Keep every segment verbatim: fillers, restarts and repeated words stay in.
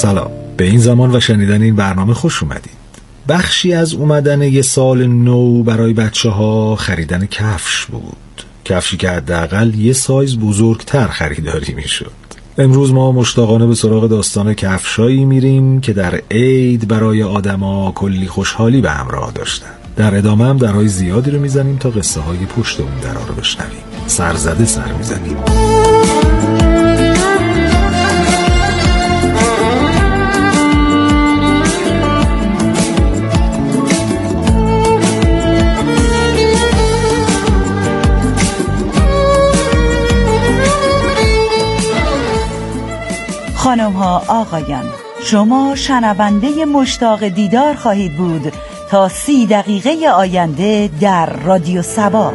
سلام، به این زمان و شنیدن این برنامه خوش اومدید. بخشی از اومدن یه سال نو برای بچه ها خریدن کفش بود، کفشی که حداقل یه سایز بزرگتر خریداری میشد. امروز ما مشتاقانه به سراغ داستان کفشایی میریم که در عید برای آدما کلی خوشحالی به همراه داشتن. در ادامه هم درهای زیادی رو میزنیم تا قصه های پشت اون درها رو بشنویم. سرزده سر میزنیم. خانم ها آقایان، شما شنونده مشتاق دیدار خواهید بود تا سی دقیقه آینده در رادیو سبا.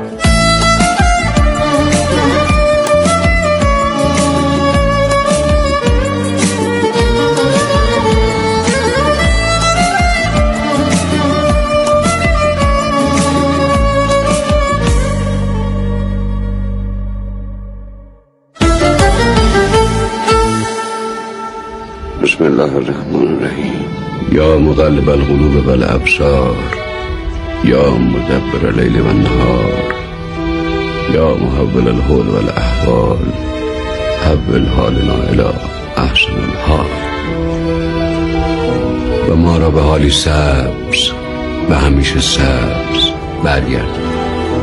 بسم الله الرحمن الرحیم. یا مقلب القلوب والابصار، یا مدبر اللیل والنهار، یا محول الحول والاحوال، حول حالنا الی احسن الحال. و ما را به حالی سبز و همیشه سبز برگردان.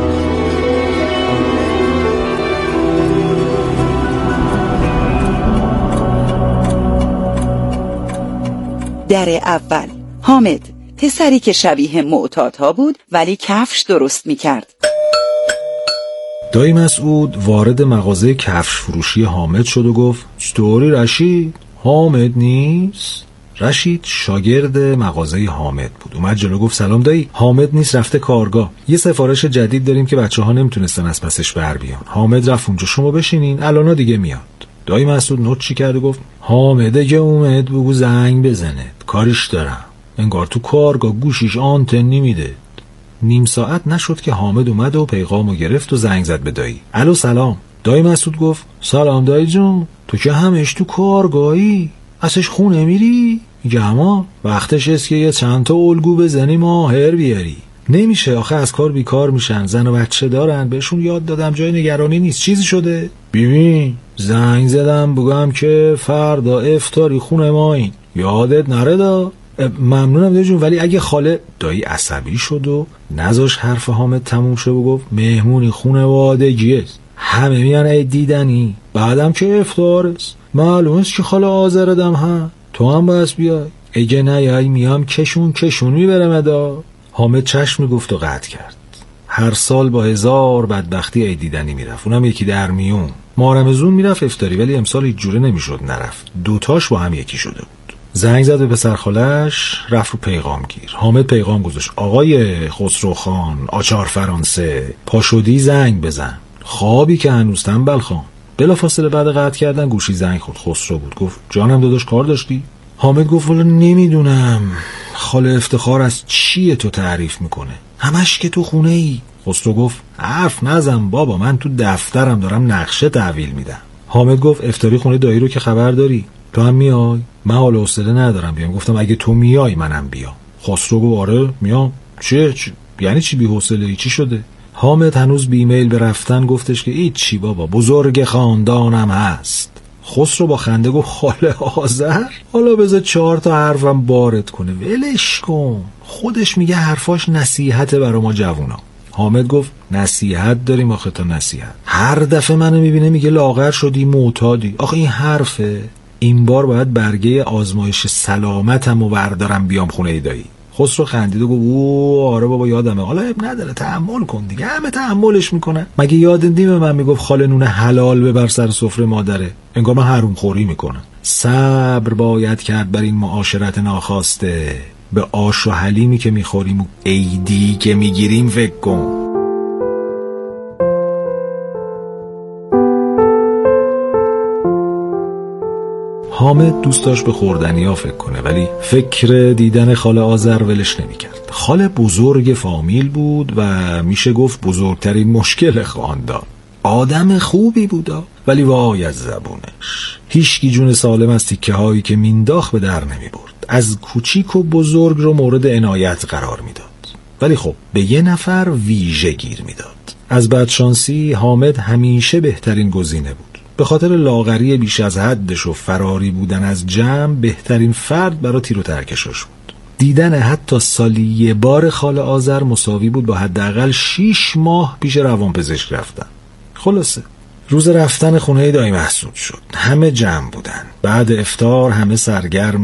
در اول، حامد پسری که شبیه معتادها بود ولی کفش درست میکرد. دایی مسعود وارد مغازه کفش فروشی حامد شد و گفت چطوری رشید؟ حامد نیست؟ رشید شاگرد مغازه حامد بود. اومد جلو گفت سلام دایی، حامد نیست، رفته کارگاه. یه سفارش جدید داریم که بچه ها نمیتونستن از پسش بر بیان. حامد رفت اونجا، شما بشینین الانا دیگه میاد. دایی مسعود نوت چی کرد و گفت حامده که اومد بگو زنگ بزنه، کاریش دارم. انگار تو کارگاه گوشیش آنتن نمیده. نیم ساعت نشد که حامد اومد و پیغامو گرفت و زنگ زد به دایی. الو سلام. دایی مسعود گفت سلام دایی جون، تو که همش تو کارگاهی، ازش خونه میری؟ میگه اما وقتش است که یه چند تا الگو بزنی ماهر بیاری. نمیشه آخه، از کار بیکار میشن، زن و بچه دارن، بهشون یاد دادم جای نگرانی نیست. چیزی شده؟ ببین زنگ زدم بگم که فردا افطاری خونه ما این، یادت نره دا. ممنونم دایی جون، ولی اگه خاله. دایی عصبی شد و نذاش حرف حامد تموم شه و گفت مهمونی خونه وادگیه، همه میان عید دیدنی، بعدم که افطار است، معلومه که خاله آذردم ها، تو هم باید بیای. اگه نیای میام کشون کشون میبرم دا. حامد چشم میگفت و قطع کرد. هر سال با هزار بدبختی عید دیدنی میرفت، اونم یکی در میون. مارمزون میرفت افطاری، ولی امسال هیچ جوره نمیشد نرفت. دوتاش با هم یکی شده بود. زنگ زد به پسر خالش، رفت رو پیغام گیر. حامد پیغام گذاشت آقای خسرو خان آچار فرانسه، پاشودی زنگ بزن. خوابی که هنوز تنبل خان. بلافاصله بعد قطع کردن گوشی زنگ خورد. خسرو بود. گفت جانم داداش کار داشتی؟ حامد گفت والا نمیدونم خاله افتخار از چیه تو تعریف میکنه، همش که تو خونه ای. خسرو گفت حرف نزن بابا، من تو دفترم دارم نقشه تحویل میدم. حامد گفت افطاری خونه دایی رو که خبر داری؟ تو هم میای؟ من حالا حوصله ندارم بیام. گفتم اگه تو میای منم بیام. خسرو گفت آره میام. چه چ... یعنی چی بی حوصله ای؟ چی شده؟ حامد هنوز بی ایمیل به رفتن گفتش که هیچ چی بابا، بزرگ خاندانم هست. خسرو با خنده گفت خاله آذر؟ حالا بذار چهار تا حرفم بارد کنه، ولش کن، خودش میگه حرفاش نصیحته برا ما جوونا. حامد گفت نصیحت داریم آخه، تا نصیحت هر دفعه منو میبینه میگه لاغر شدی معتادی. آخه این حرفه؟ این بار باید برگه آزمایش سلامتمو بردارم بیام خونه دایی. خسرو خندید و گفت او آره بابا یادمه، حالا اب نداره، تحمل کن دیگه، همه تحملش میکنن. مگه یاد نیم من میگفت خاله نون حلال ببر سر سفره مادره؟ انگار من حروم خوری میکنم. صبر باید کرد بر این معاشرت ناخواسته، به آش و حلیمی که میخوریم و عیدی که میگیریم فکر کن. حامد دوست داشت به خوردنیا فکر کنه، ولی فکر دیدن خاله آذر ولش نمی‌کرد. خاله بزرگ فامیل بود و میشه گفت بزرگترین مشکل خاندان. آدم خوبی بود ولی وای از زبونش. هیچکی جون سالم از تیکه هایی که مینداخت به در نمی برد. از کوچیک و بزرگ رو مورد عنایت قرار میداد، ولی خب به یه نفر ویژه گیر میداد. از بدشانسی حامد همیشه بهترین گزینه بود. به خاطر لاغری بیش از حدش و فراری بودن از جمع بهترین فرد برای تیر و ترکشش بود. دیدن حتی سالی یه بار خاله آذر مساوی بود با حداقل شیش ماه پیش روانپزشک رفتن. خلاصه روز رفتن خونه دایی محسود شد. همه جمع بودن. بعد افطار همه سرگرم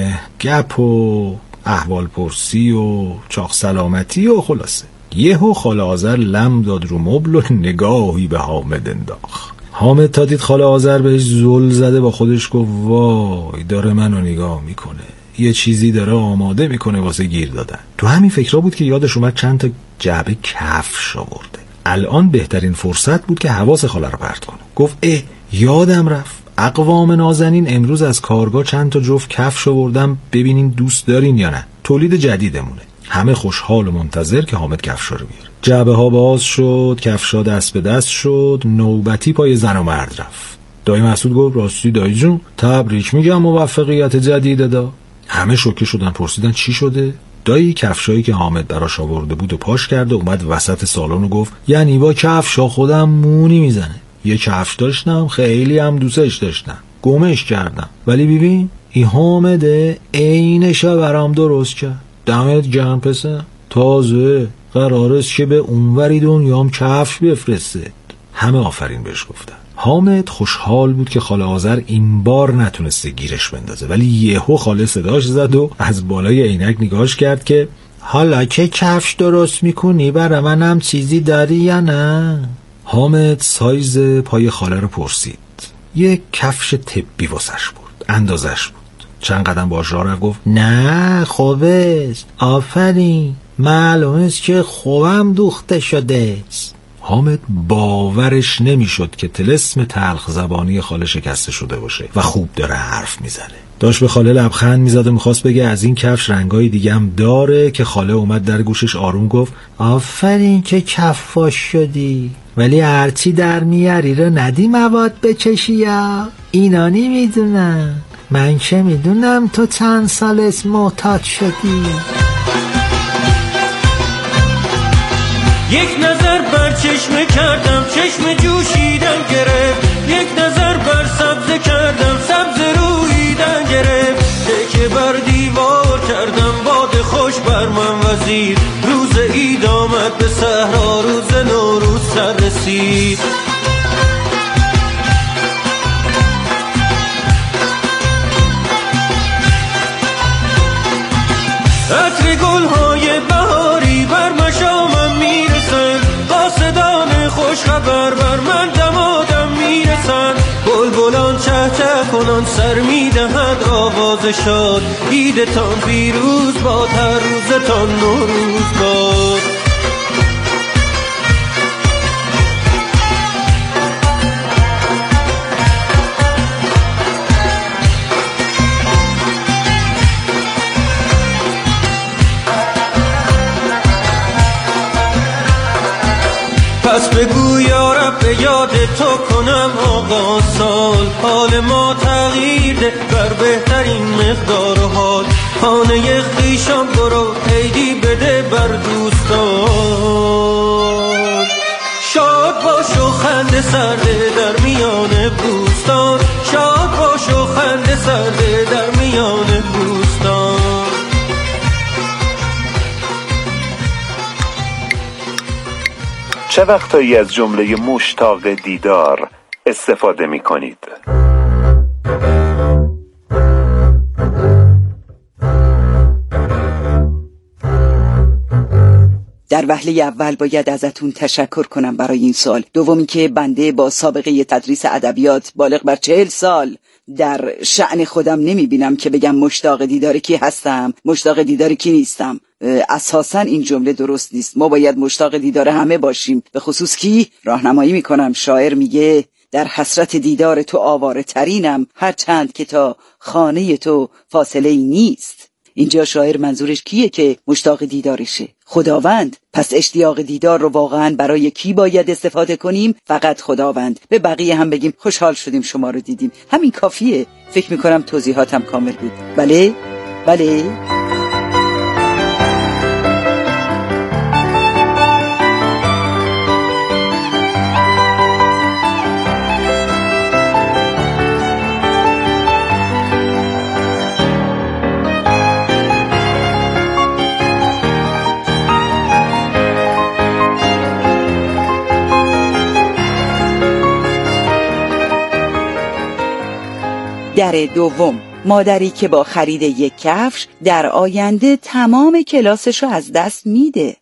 گپ و احوال پرسی و چاق سلامتی و خلاصه یهو خاله آذر لم داد رو مبل و نگاهی به حامد انداخت. حامد تا دید خاله آذر بهش زل زده با خودش گفت وای داره منو نگاه میکنه، یه چیزی داره آماده میکنه واسه گیر دادن. تو همین فکرها بود که یادش اومد چند تا جعبه کفش آورده. الان بهترین فرصت بود که حواس خاله رو پرت کنه. گفت اه یادم رفت، اقوام نازنین امروز از کارگاه چند تا جفت کفش آوردم، ببینین دوست دارین یا نه. تولید جدیدمونه. همه خوشحال و منتظر که حامد کفشا رو بیاره. جعبه ها باز شد، کفشا دست به دست شد، نوبتی پای زن و مرد رفت. دایی مسعود گفت راستی دایی جون تبریک میگم موفقیت جدیده دا. همه شوکه شدن، پرسیدن چی شده؟ دایی کفشایی که حامد براش آورده بود و پاش کرد و اومد وسط سالن و گفت یعنی با کفشا خودم مونی میزنه. یه کفش داشتم خیلی هم دوستش داشتم، گمش کردم، ولی ببین این حامده عینشو برام درست کرد. دمت گرم پسر، تازه قرارست که به اونوری دنیام کفش بفرسته. همه آفرین بهش گفتن. حامد خوشحال بود که خاله آذر این بار نتونسته گیرش بندازه، ولی یهو خاله صداش زد و از بالای عینک نگاهش کرد که حالا که کفش درست میکنی برای منم چیزی داری یا نه؟ حامد سایز پای خاله رو پرسید. یک کفش طبی واسش بود، اندازش بود. چند قدم باش راه رفت، گفت نه خوبست، آفرین، معلوم است که خوبم دوخته شده است. حامد باورش نمیشد که طلسم تلخ زبانی خاله شکسته شده باشه و خوب داره حرف میزنه. داشت به خاله لبخند میزد و میخواست بگه از این کفش رنگای دیگه هم داره که خاله اومد در گوشش آروم گفت آفرین که کفاش شدی، ولی هرچی در میاری رو ندی مواد بچشی یا اینا نمیدونم. من که میدونم تو چند سال از محتاج شدی. یک نظر بر چشم کردم، چشم جوشیدن گرفت. یک نظر بر سبز کردم، سبز رویدن گرفت. تکه بر دیوار کردم، باد خوش بر من وزید. روز عید آمد به صحرا، روز نوروز سر رسید. عطر گل‌های بهاری بر مشامم میرسن، قاصدان خوش خبر بر من دمادم میرسن. بلبلان چه چه کنان سر میدهد آواز شاد. عیدتان پیروز باد، هر روزتان نوروز باد. پس بگو یا رب به یاد تو کنم آقا سال. حال ما تغییر ده بر بهترین مقدار و حال. خانه خویشان برو عیدی بده بر دوستان. شاد باش و خنده سرده در میان بوستان. شاد باش و خنده سرده در میان بوستان. چه وقتایی از جمله مشتاق دیدار استفاده می کنید؟ در وهله اول باید ازتون تشکر کنم برای این سال. دومی که بنده با سابقه تدریس ادبیات بالغ بر چهل سال در شأن خودم نمی بینم که بگم مشتاق دیدار کی هستم، مشتاق دیدار کی نیستم. اساساً این جمله درست نیست. ما باید مشتاق دیدار همه باشیم. به خصوص کی؟ راهنمایی میکنم. شاعر میگه در حسرت دیدار تو آواره ترینم، هر چند که تا خانه تو فاصله ای نیست. اینجا شاعر منظورش کیه که مشتاق دیدارشه؟ خداوند. پس اشتیاق دیدار رو واقعا برای کی باید استفاده کنیم؟ فقط خداوند. به بقیه هم بگیم خوشحال شدیم شما رو دیدیم، همین کافیه. فکر میکنم توضیحاتم کامل بود. بله؟ بله؟ در دوم، مادری که با خرید یک کفش در آینده تمام کلاسشو از دست میده.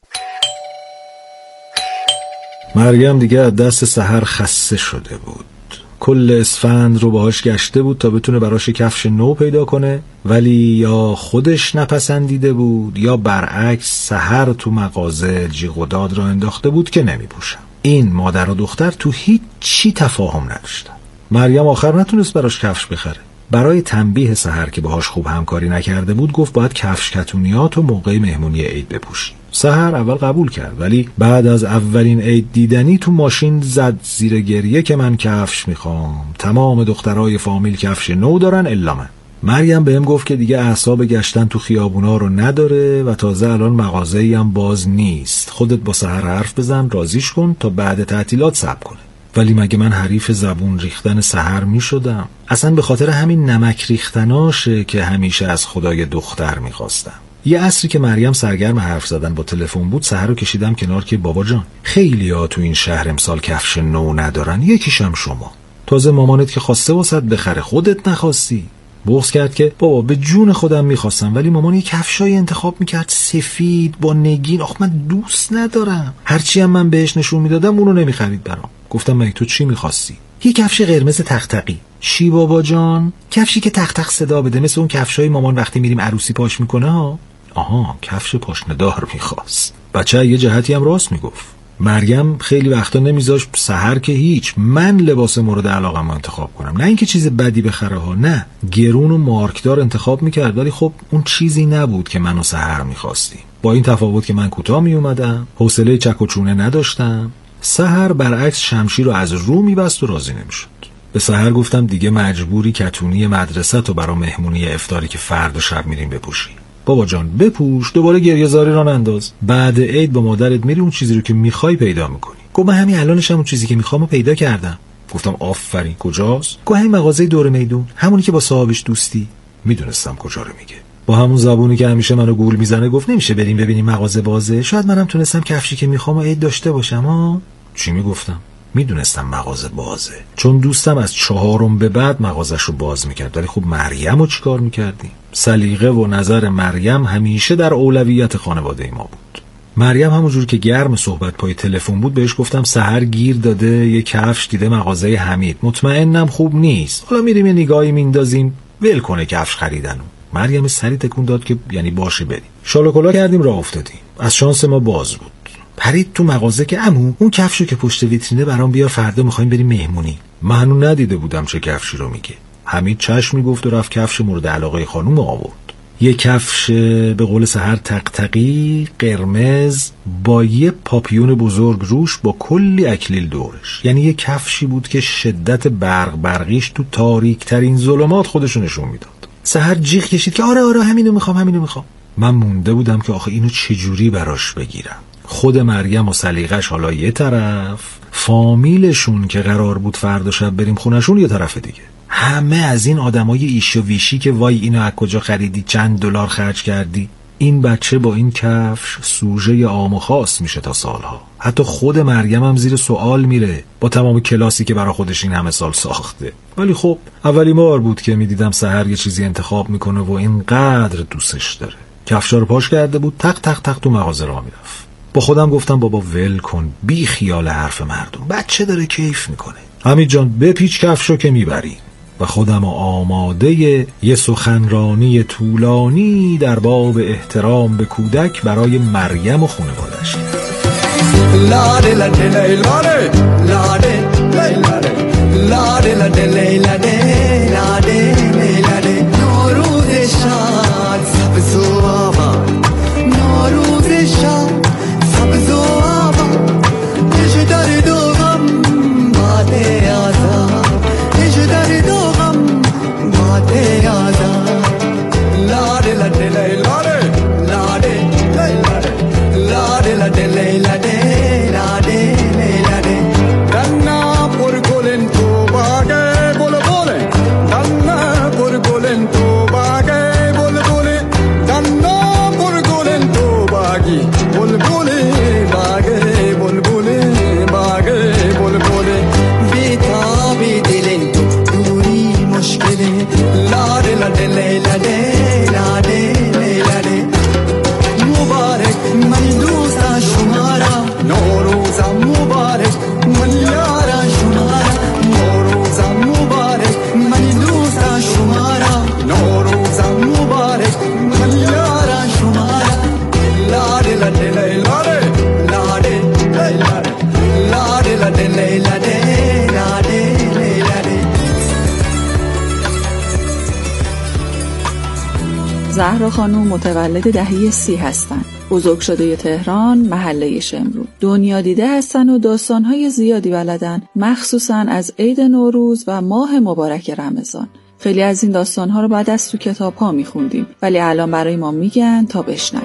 مریم دیگه از دست سحر خسته شده بود. کل اسفند رو باهاش گشته بود تا بتونه براش کفش نو پیدا کنه، ولی یا خودش نپسندیده بود یا برعکس سحر تو مغازه جیغ و داد را انداخته بود که نمیپوشم. این مادر و دختر تو هیچ چی تفاهم نداشتن. مریم آخر نتونست براش کفش بخره. برای تنبیه سحر که باهاش خوب همکاری نکرده بود گفت باید کفش کتونیات و موقع مهمونی عید بپوشی. سحر اول قبول کرد، ولی بعد از اولین عید دیدنی تو ماشین زد زیر گریه که من کفش میخوام، تمام دخترای فامیل کفش نو دارن الا من. مریم بهم گفت که دیگه اعصاب گشتن تو خیابونا رو نداره و تازه الان مغازه‌ای هم باز نیست. خودت با سحر حرف بزن رازیش کن تا بعد تعطیلات صبر کنه. ولی مگه من حریف زبون ریختن سحر می شدم؟ اصلا به خاطر همین نمک ریختناشه که همیشه از خدای دختر می خواستم. یه عصری که مریم سرگرم حرف زدن با تلفن بود، سحر رو کشیدم کنار که بابا جان، خیلی ها تو این شهر امسال کفش نو ندارن، یکیشم شما. تازه مامانت که خواسته واسط بخره، خودت نخواستی. بغض کرد که بابا به جون خودم میخواستم، ولی مامان یه کفشای انتخاب میکرد سفید با نگین، آخ من دوست ندارم. هرچی هم من بهش نشون میدادم اونو نمیخرید برام. گفتم مگه تو چی میخواستی؟ یه کفش قرمز تختقی. چی بابا جان؟ کفشی که تق تق صدا بده، مثل اون کفشای مامان وقتی میریم عروسی پاش میکنه ها. آها، کفش پاشنه‌دار میخواست. بچه یه جهتی هم راست میگفت. مریم خیلی وقتا نمیذاش سحر که هیچ من لباس مورد علاقه‌ام انتخاب کنم، نه اینکه چیز بدی بخره ها، نه، گرون و مارکدار انتخاب میکرد، ولی خب اون چیزی نبود که من و سحر میخواستیم. با این تفاوت که من کوتاه میومدم، حوصله چک و چونه نداشتم. سحر برعکس شمشیر رو از رو میبست و راضی نمیشد. به سحر گفتم دیگه مجبوری کتونی مدرسه تو برای مهمونی افطاری که فردا شب میریم بپوشی. بابا جان بپوش، دوباره گریه زاری ران انداز. بعد عید با مادرت میری اون چیزی رو که میخوای پیدا میکنی. گفت من همین الانش هم اون چیزی که میخوامو پیدا کردم. گفتم آفرین، کجاست؟ گفت همین مغازه دور میدون، همونی که با صاحبش دوستی. میدونستم کجا رو میگه. با همون زبونی که همیشه منو گول میزنه گفت نمیشه بریم ببینیم مغازه بازه، شاید منم تونستم کفشی که میخوام عید داشته باشم. ها چی میگفتم؟ میدونستم مغازه بازه، چون دوستم از چهارم به بعد مغازش رو باز میکرد. ولی خب مریم رو چیکار میکردیم؟ سلیقه و نظر مریم همیشه در اولویت خانواده ما بود. مریم همونجور که گرم صحبت پای تلفن بود بهش گفتم سحر گیر داده یه کفش دیده مغازه حمید، مطمئنم خوب نیست، حالا میریم یه نگاهی میندازیم، ول کنه کفش خریدنو. مریم سری تکون داد که یعنی باشه بریم. شال و کلا کردیم راه افتادیم. از شانس ما باز بود. پرید تو مغازه که عمو اون کفشو که پشت ویترینه برام بیار، فردا میخوایم بریم مهمونی. من هنوز ندیده بودم چه کفشی رو میگه. حمید چشم میگفت و رفت کفش مورد علاقه خانوم آورد. یه کفش به قول سحر تقتقی قرمز با یه پاپیون بزرگ روش با کلی اکلیل دورش. یعنی یه کفشی بود که شدت برق برقیش تو تاریک ترین ظلمات خودشو نشون میداد. سحر جیغ کشید که آره آره همینو میخوام همینو میخوام. من مونده بودم که آخه اینو چجوری براش بگیرم. خود مریم و سلیقش حالا یه طرف، فامیلشون که قرار بود فردا شب بریم خونشون یه طرف دیگه. همه از این آدمای ایش و ویشی که وای اینو از کجا خریدی، چند دلار خرج کردی. این بچه با این کفش سوژه عام و خاص میشه تا سالها. حتی خود مریم هم زیر سوال میره با تمام کلاسی که برای خودش این همه سال ساخته. ولی خب اولی بار بود که میدیدم سحر یه چیزی انتخاب میکنه و اینقدر دوستش داره. کفشا رو پاش کرده بود، تق تق تق تو مغازه راه میرفت. با خودم گفتم بابا ول کن، بی خیال حرف مردم، بچه داره کیف میکنه. حمید جان بپیچ کفشو که میبریم. و خودم آماده یه سخنرانی طولانی در باب احترام به کودک برای مریم و خانواده‌اش. لاله لاله لاله لاله لاله لاله لاله لاله لاله نورود شاد سبزو زهرا خانم متولد دهه سی هستند. بزرگ شده تهران، محله شمرو. دنیا دیده هستن و داستانهای زیادی بلدن، مخصوصا از عید نوروز و ماه مبارک رمضان. خیلی از این داستانها رو بعد از تو کتاب ها میخوندیم، ولی الان برای ما میگن تا بشنویم.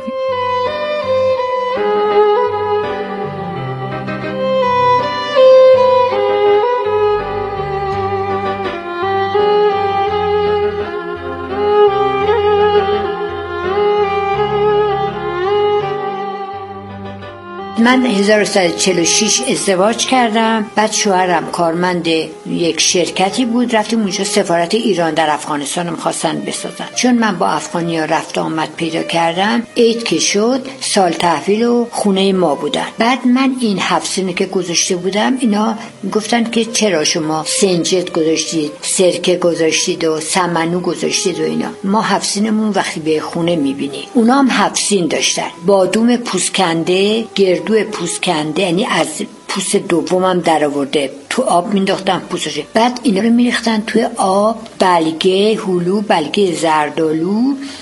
من هزار و سیصد و چهل و شش ازدواج کردم. بعد شوهرم کارمند یک شرکتی بود، رفتیم اونجا سفارت ایران در افغانستان می‌خواستن بسازن. چون من با افغانی‌ها رفت آمد پیدا کردم، عید که شد سال تحویل و خونه ما بودن. بعد من این هفت سنه که گذاشته بودم، اینا گفتن که چرا شما سنجت گذاشتید، سرکه گذاشتید و سمنو گذاشتید و اینا. ما هفت سنمون وقتی به خونه می‌بینی، اونا هم هفت سین داشتن، بادوم پوسکنده، گردو پوست کنده، یعنی از پوست دومم در آورده، تو آب مینداختن پوستش. بعد اینا رو میریختن توی آب، بلگه هلو، بلگه زردالو،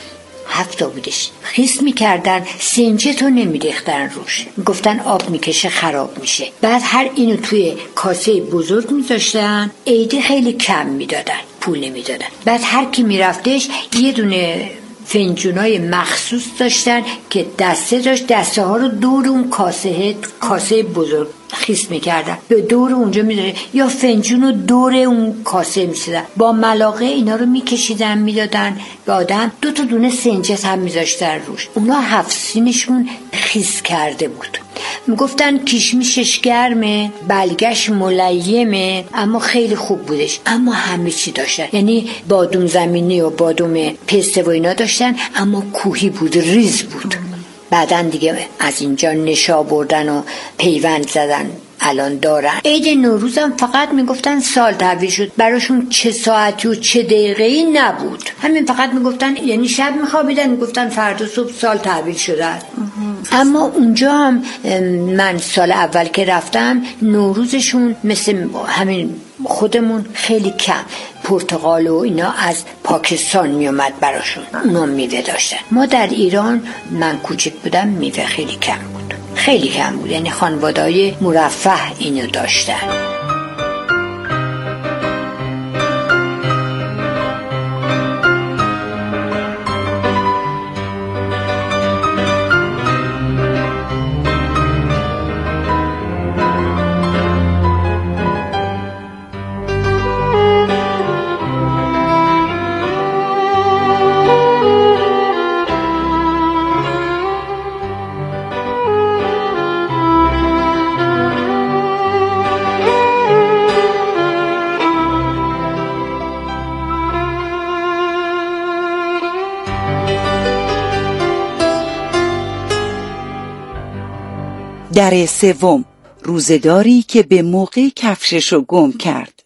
هفتا بودش، خیس میکردن، سنجتو نمیریختن روش، گفتن آب میکشه خراب میشه. بعد هر اینو توی کاسه بزرگ میذاشتن، عیدی خیلی کم میدادن، پول نمیدادن. بعد هر کی میرفتش یه دونه فنجونای مخصوص داشتن که دسته داشت، دسته ها رو دور اون کاسه کاسه بزرگ خیس میکردن، به دور اونجا میداره، یا فنجون رو دور اون کاسه میشدن، با ملاقه اینا رو میکشیدن میدادن به آدم. دو تا دونه سنجت هم میذاشتن روش. اونا هفت سینشون خیس کرده بود. میگفتن کشمیشش گرمه، بلگش ملیمه، اما خیلی خوب بودش. اما همه چی داشتن، یعنی بادوم زمینی و بادوم پسته و اینا داشتن، اما کوهی بود، ریز بود. بعدن دیگه از اینجا نشا بردن و پیوند زدن، الان دارن. عید نوروزم فقط میگفتن سال تحویل شد، براشون چه ساعتی و چه دقیقه‌ای نبود، همین فقط میگفتن، یعنی شب میخوابیدن میگفتن فردا صبح سال تحویل شده. اما اونجا هم من سال اول که رفتم، نوروزشون مثل همین خودمون خیلی کم، پرتقال و اینا از پاکستان میومد براشون، اونا میوه داشتن. ما در ایران، من کوچک بودم، میوه خیلی کم بود، خیلی کم بود، یعنی خانواده‌های مرفه اینو داشتن. در سوم، روزه‌داری که به موقع کفششو گم کرد.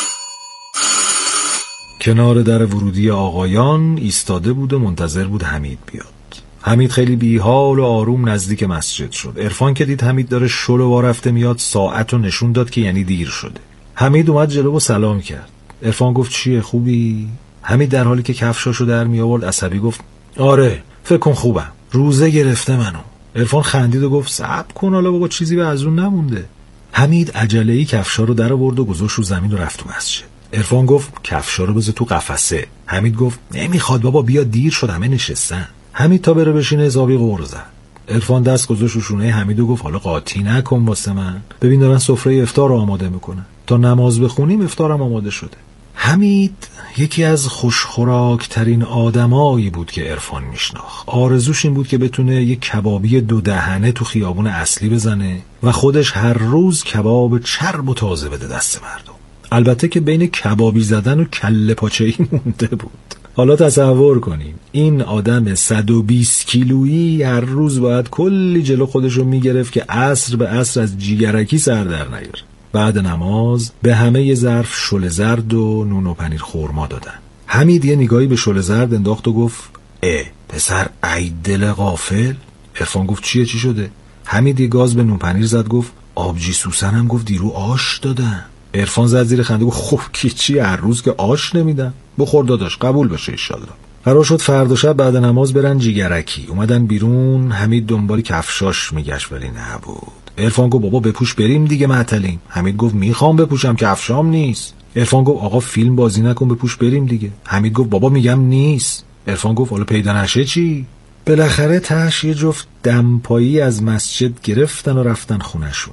کنار در ورودی آقایان ایستاده بود و منتظر بود حمید بیاد. حمید خیلی بیحال و آروم نزدیک مسجد شد. عرفان که دید حمید داره شلو وا رفته میاد، ساعت رو نشون داد که یعنی دیر شده. حمید اومد جلو و سلام کرد. عرفان گفت چیه، خوبی؟ حمید در حالی که کفشاشو در می آورد عصبی گفت آره فکر کن خوبم، روزه گرفته منو. عرفان خندید و گفت صبر کن حالا بابا، چیزی به از اون نمونده. حمید عجله‌ای کفشا رو در آورد و گذاشت رو زمین و رفت تو مسجد. عرفان گفت کفشا رو بذار تو قفسه. حمید گفت نمیخواد بابا، بیا دیر شد همه نشستن. حمید تا بره بشینه حسابی غر زد. عرفان دست گذاشت رو شونه حمید و گفت حالا قاطی نکن واسه من، ببین دارن سفره افطار رو آماده میکنن، تا نماز بخونیم افطارم آماده شده. حمید یکی از خوشخوراک ترین آدمایی بود که عرفان میشناخت. آرزوش این بود که بتونه یک کبابی دو دهنه تو خیابون اصلی بزنه و خودش هر روز کباب چرب و تازه بده دست مردم. البته که بین کبابی زدن و کله پاچه‌ای مونده بود. حالا تصور کنیم این آدم صد و بیست کیلویی هر روز باید کلی جلو خودشو میگرفت که عصر به عصر از جیگرکی سر در نیاره. بعد نماز به همه یه ظرف شل زرد و نون و پنیر خورما دادن. حمید یه نگاهی به شل زرد انداخت و گفت اه پسر ای دل غافل. عرفان گفت چیه، چی شده؟ حمید یه گاز به نون پنیر زد گفت آبجی سوسن هم گفت دیرو آش دادن. عرفان زد زیر خنده گفت خب کی چی، هر روز که آش نمیدن، بخور داداش قبول بشه ان شاءالله. قرار شد فردا شب بعد نماز برن جیگرکی. اومدن بیرون، حمید دنبال کفشاش میگشت ولی نبود. عرفان گفت بابا بپوش بریم دیگه معطلیم. حمید گفت میخوام بپوشم کفشام نیست. عرفان گفت آقا فیلم بازی نکن بپوش بریم دیگه. حمید گفت بابا میگم نیست. عرفان گفت حالا پیدا نشه چی؟ بالاخره تاش یه جفت دمپایی از مسجد گرفتن و رفتن خونشون.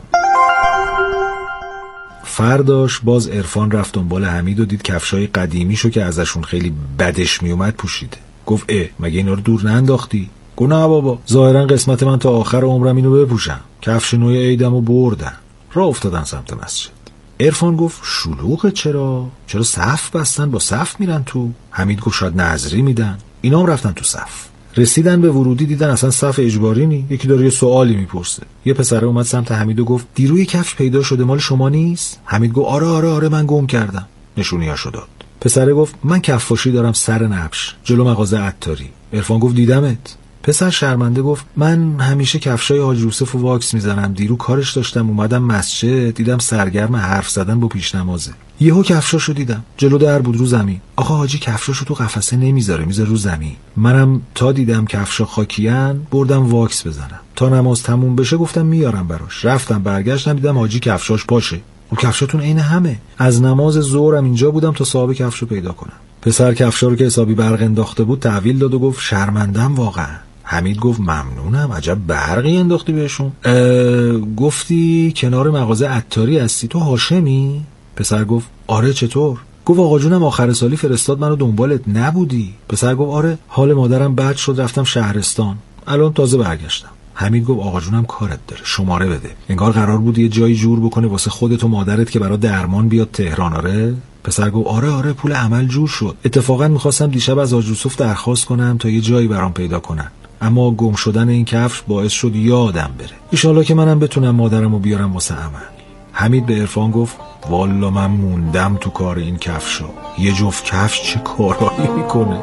فرداش باز عرفان رفت دنبال حمید و دید کفشای قدیمیشو که ازشون خیلی بدش میومد پوشیده. گفت اه مگه اینا رو دور ننداختی؟ گفت نه بابا، ظاهرا قسمت من تا آخر عمرم اینو بپوشم. کفش نوی عیدمو بردن. راه افتادن سمت مسجد. عرفان گفت شلوغه چرا؟ چرا صف بستن با صف میرن تو؟ حمید گفت شاید نظری میدن. اینا هم رفتن تو صف. رسیدن به ورودی دیدن اصلا صف اجباری نی. یکی داره یه سوالی میپرسه. یه پسره اومد سمت حمید و گفت دیروی کفش پیدا شده مال شما نیست؟ حمید گفت آره آره آره من گم کردم. نشونیاشو داد. پسره گفت من کفاشی دارم سر نبش جلو مغازه عطاری. عرفان گفت دیدمت. پسر شرمنده گفت من همیشه کفشای حاج یوسف و واکس میزنم. دیرو کارش داشتم اومدم مسجد دیدم سرگرم حرف زدن با پیش نمازه. یهو کفشاشو دیدم جلو در بود رو زمین. آقا حاجی کفشاشو تو قفسه نمیذاره میذاره رو زمین. منم تا دیدم کفشا خاکیان بردم واکس بزنم. تا نماز تموم بشه گفتم میارم براش. رفتم برگشتم دیدم حاجی کفشاش باشه. و کفشاتون عین همه. از نماز ظهرم اینجا بودم تا صاحب کفشو پیدا کنم. پسر کفشا رو که حسابی برق انداخته بود تحویل داد و گفت شرمندم واقعا. حمید گفت ممنونم عجب برقی انداختی بهشون. گفتی کنار مغازه عطاری هستی تو هاشمی؟ پسر گفت آره چطور؟ گفت آقا جونم آخر سالی فرستاد منو دنبالت نبودی؟ پسر گفت آره حال مادرم بد شد رفتم شهرستان الان تازه برگشتم. حمید گفت آقا جونم کارت داره شماره بده. انگار قرار بود یه جایی جور بکنه واسه خودت و مادرت که برای درمان بیاد تهران. آره؟ پسر گفت آره آره پول عمل جور شد. اتفاقا میخواستم دیشب از حاج یوسف درخواست کنم تا یه جایی برام پیدا کنن اما گم شدن این کفش باعث شد یادم بره. ایشالله که منم بتونم مادرمو بیارم واسه عمل. حمید به عرفان گفت والا من موندم تو کار این کفشا. یه جفت کفش چه کارایی میکنه.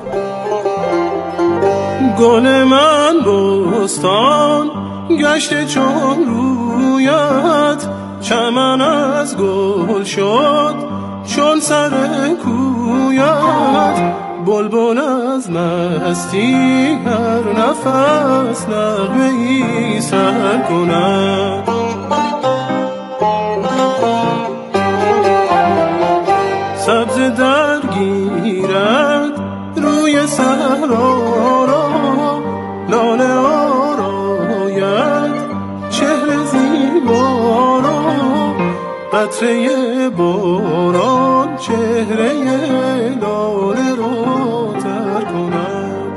گل من بستان گشته چون رویت چمن از گل شد چون سر کویت بلبل از مستی هر نفس نغمه ای سر کند. سبز درگیرد روی صحرا را لاله آراید چهره زیبا را قطره باران چهره لاله را تر کند.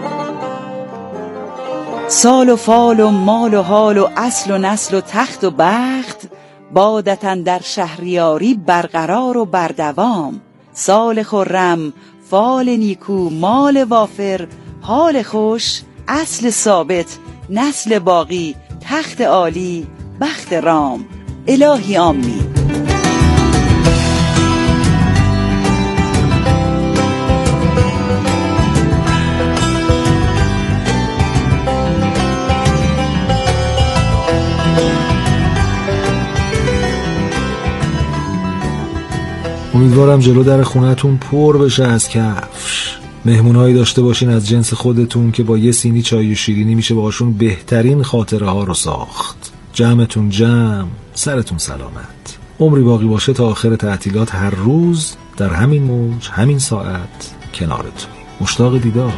سال و فال و مال و حال و اصل و نسل و تخت و بخت بادتن در شهریاری برقرار و بردوام. سال خرم فال نیکو مال وافر حال خوش اصل ثابت نسل باقی تخت عالی بخت رام. الهی آمین. امیدوارم جلو در خونتون پر بشه از کفش. مهمونهایی داشته باشین از جنس خودتون که با یه سینی چای و شیرینی میشه باهاشون بهترین خاطره ها رو ساخت. جمعتون جمع، سرتون سلامت. عمری باقی باشه تا آخر تعطیلات هر روز در همین موج همین ساعت کنارتون. مشتاق دیدار.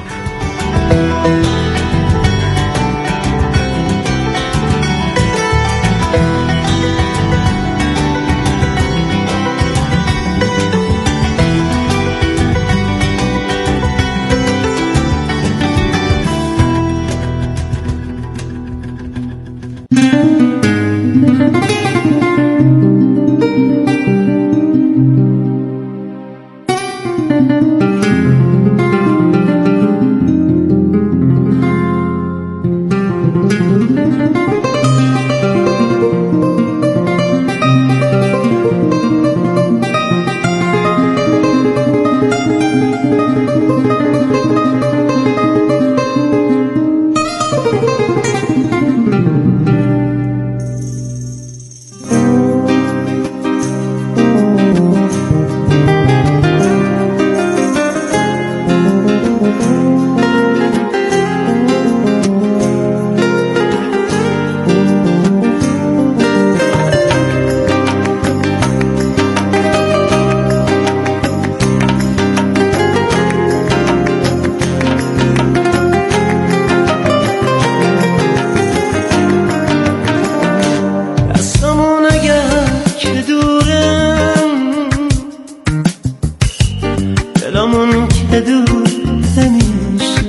دلمون که دور نمیشه.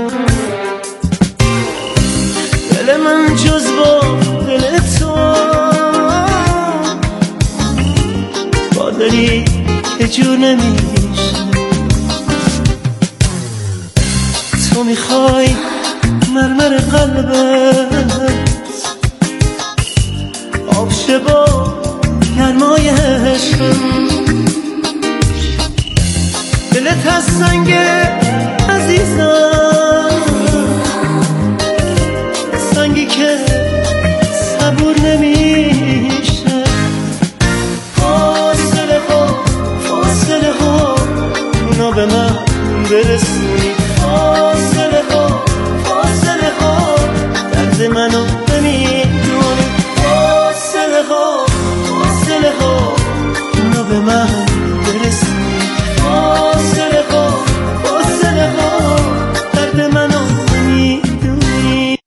دل من جز با دل تو با دلی که جور نمیشه. تو میخوای مرمر قلبت آب شه با گرمای عشقم. دلت از سنگ عزیزم، سنگی که صبور نمیشه. فاصله ها فاصله ها اونا به من برسونی. فاصله ها فاصله ها درد منو نمیدونی. فاصله ها فاصله ها اونا به من برسونی. فاصله ها فاصله ها درد منو نمیدونی.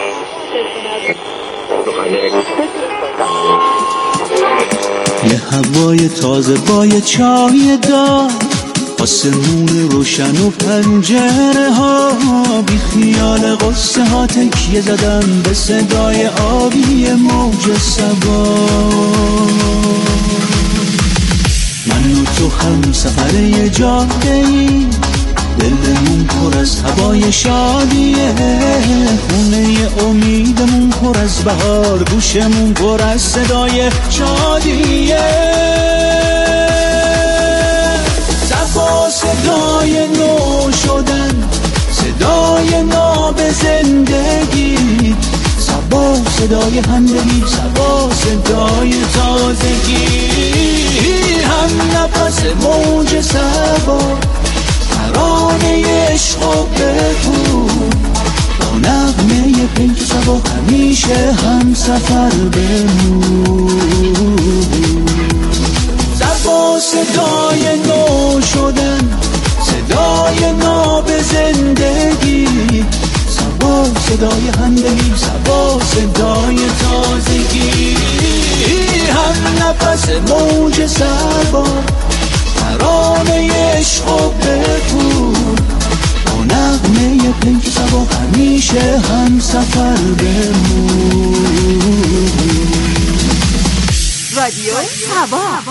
یه هوای تازه با یه چای دار، آسمون روشن و پنجره ها، بی خیال قصه ها تکیه زدم به صدای آبی موج صبا. من و تو هم سفر یه جاده ای، دلمون پر از هوای شادیه، خونه امیدمون پر از بهار، گوشمون پر از صدای شادیه. صفا صدای نو شدن، صدای ناب زندگی، صبا صدای همدلی، صبا صدای تازگی. هم نفس موج صبا، ترانه عشق و بگو، با نغمه پیک صبا همیشه هم سفر بمون. صبا صدای نو شدن، صدای ناب زندگی، صبا صدای همدلی، صبا صدای تازگی. هم نفس موج صبا، ترانه عشق و بگو، با نغمه پیک صبا همیشه هم سفر بمون. رادیو صبا.